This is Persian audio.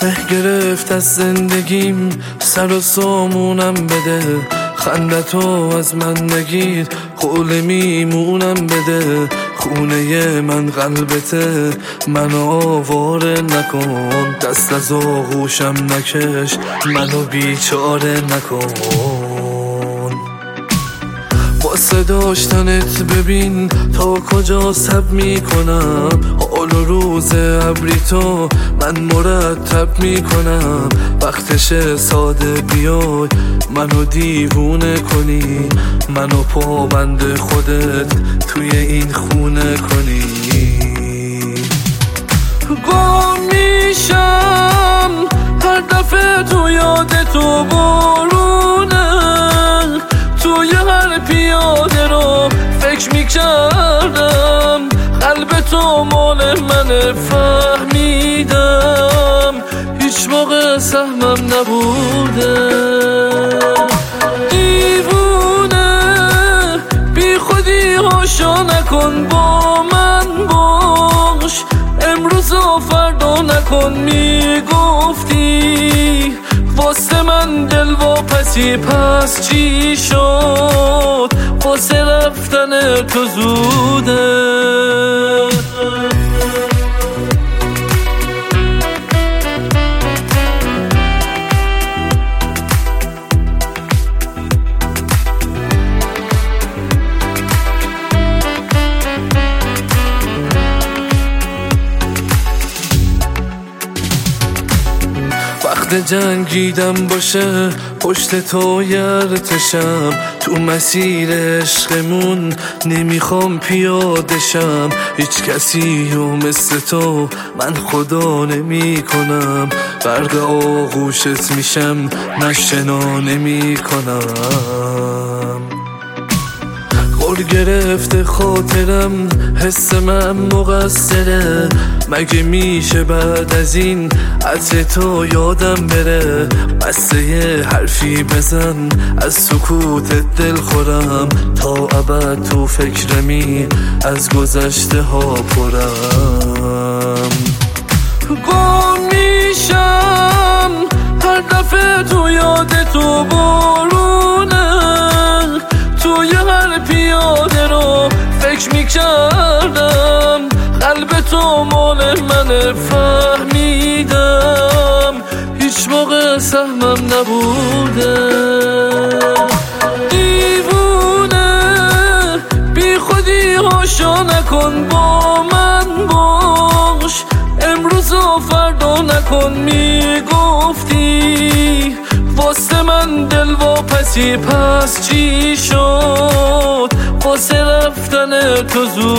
مه گرفت از زندگیم، سر و سامونم بده. خندتو از من نگیر، قول میمونم بده. خونه من قلبته، منو آواره نکن. دست از آغوشم نکش، منو بیچاره نکن. واسه داشتنت ببین تا کجا صبر میکنم. حال و روز ابری تو من مرتب میکنم. وقتش ساده بیای منو دیوونه کنی، منو پابند خودت توی این خونه کنی. گم میشم هر دفعه تو یاد تو بارونه. توی هر پیاده رو فکر میکردم، قلب تو مال من فهمیدم. هیچ موقع سهمم نبوده. دیوونه بی خودی هاشا نکن، با من باش امروز و فردا نکن. میگفتی واسه من دل واپسی، پس چی شد؟ واسه رفتن تو زوده. وقت جنگیدم باشه پشت تو یرتشم. تو مسیر عشقمون نمیخوام پیاده شم. هیچ کسی و مثل تو من خدا نمی کنم. برق آغوشت میشم نشنا نمی کنم. غر گرفته خاطرم، حس من مقصره. مگه میشه بعد از این عطر تو یادم بره؟ بسته یه حرفی بزن، از سکوتت دل خورم. تا ابد تو فکرمی، از گذشته ها پرم. گم میشم هر دفعه تو یاد تو بارونه. توی هر پیاده رو فکر میکردم، قلب تو مال من فهمیدم. هیچ موقع سهمم نبوده. دیوونه بی خودی هاشا نکن، با من باش امروز و فردا نکن. میگفتی واسه من دل واپسی، پس چی شد؟ واسه رفتن تو زود.